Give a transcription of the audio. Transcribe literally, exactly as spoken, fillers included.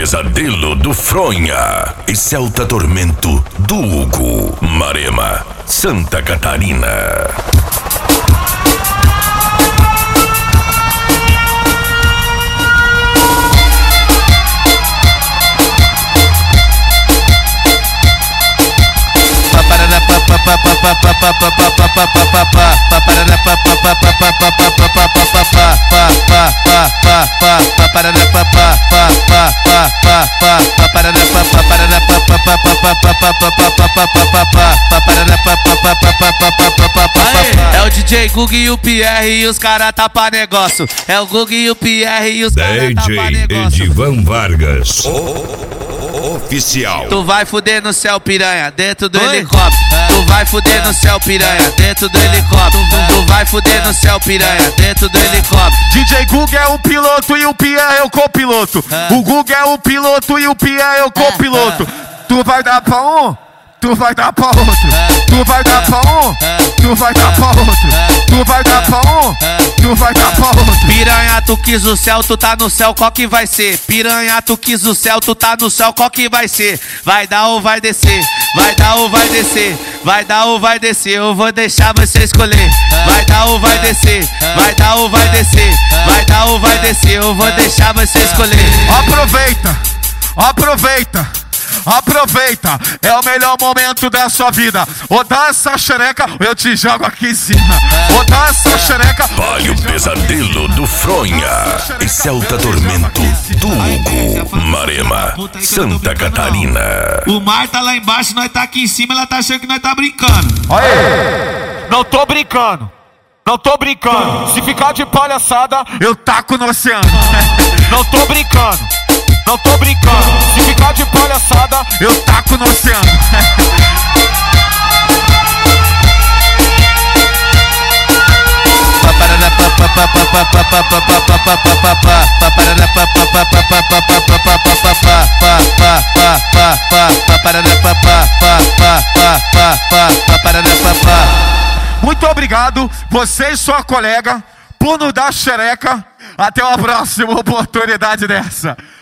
Pesadelo do Fronha e Celta Tormento do Hugo, Marema, Santa Catarina. É o D J Gug e o Pierre e os cara tá pra negócio. É o Gug e o Pierre e os cara tá pra negócio. D J Edivan Vargas oficial. Tu vai fuder no céu, piranha, dentro do helicóptero. Tu vai fuder no céu, piranha, dentro do helicóptero. Tu vai fuder no céu, piranha, dentro do helicóptero. D J Gug é o piloto e o Pierre é o copiloto. O Gug é o piloto e o Pierre é o copiloto. Tu vai dar pra um, tu vai dar pra outro. Tu vai dar pra um, tu vai dar pra outro. Tu vai dar pra um, tu vai dar pra outro. Piranha, tu quis o céu, tu tá no céu, qual que vai ser? Piranha, tu quis o céu, tu tá no céu, qual que vai ser? Vai dar ou vai descer? Vai dar ou vai descer? Vai dar ou vai descer? Eu vou deixar você escolher. Vai dar ou vai descer? Vai dar ou vai descer? Vai dar ou vai descer? Eu vou deixar você escolher. Aproveita, aproveita. Aproveita, é o melhor momento da sua vida. Ou dá essa xereca, ou eu te jogo aqui em cima. Ou dá essa xereca. Vai o Pesadelo do Fronha e Celta Tormento do Hugo, Marema, Santa Catarina. O mar tá lá embaixo, nós tá aqui em cima, ela tá achando que nós tá brincando. Aê! Não tô brincando, não tô brincando. Se ficar de palhaçada, eu taco no oceano. Não tô brincando, não tô brincando. Se ficar de palhaçada, eu taco no oceano. Muito obrigado, você e sua colega, por nos dar xereca. Até uma próxima oportunidade dessa.